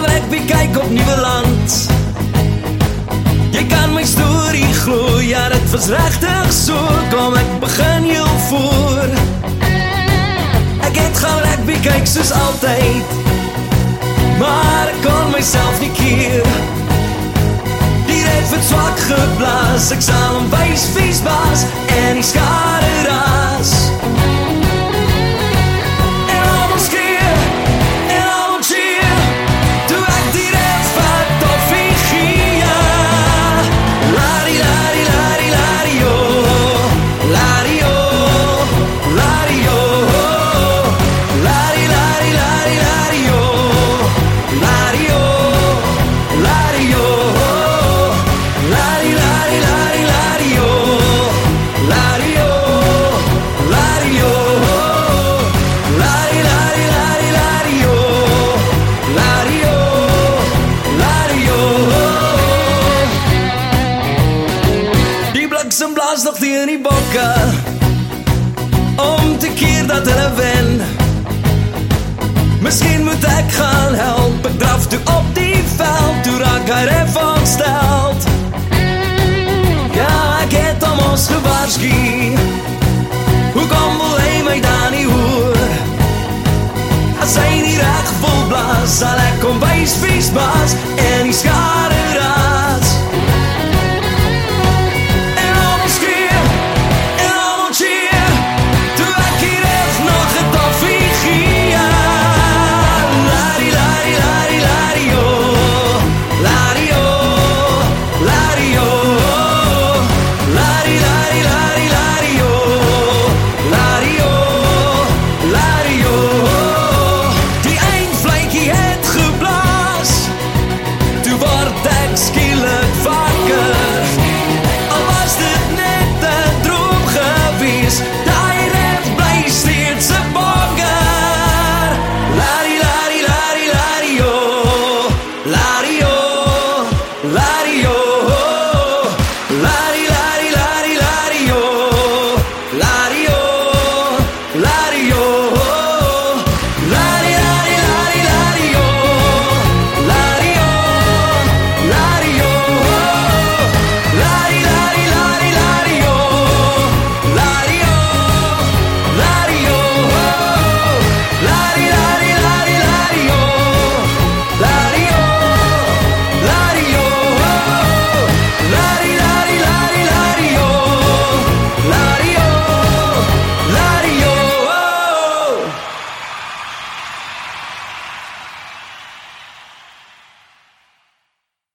gaan rugby kyk op Nieuweland. Jy kan my storie glo, ja dit was regtig so. Kom ek begin heel voor. Ek het gaan rugby kyk soos altyd, maar ek kon myself nie keer. Die red het swak geblaas, ek sal hom wys vies baas en die skare raas. En almal skree, en almal cheer, toe ek die red vat toffie gee. Lari, lari, lari, lari, oh, lari, oh, lari, oh, lari, lari, lari, lari, oh, lari, oh, lari, oh, lari, lari, lari, lari, oh, lari, oh, lari, oh, lari, lari, lari, lari, oh, lari, oh, lari, oh. Die bliksem blaas nog teen die bokke om te keer dat hulle wen. Miskien moet ek gaan help, ek draf toe op die veld, toe raak hy ref ontsteld. Ja, ek het om ons gewaarskie, hoekom wil hy my dan nie hoor? As hy nie reg vol blaas, sal ek kom wys vies baas en die skare raas. En almal skree, en almal cheer, toe ek hier reg nog 'n toffie gee. Lari, lari, lari, lari, oh, lari, oh, lari, oh, lari, lari, lari, lari, oh, lari, oh, lari, oh. Die eindvletjie het geblaas, toe word ek skielik wakker. Al was dit net 'n droom gewees, daai ref bly steeds 'n bonker. Lari, lari, lari, lari, oh, lari, oh, lari, oh, lari, lari, lari, lari, oh, lari, oh, lari, oh.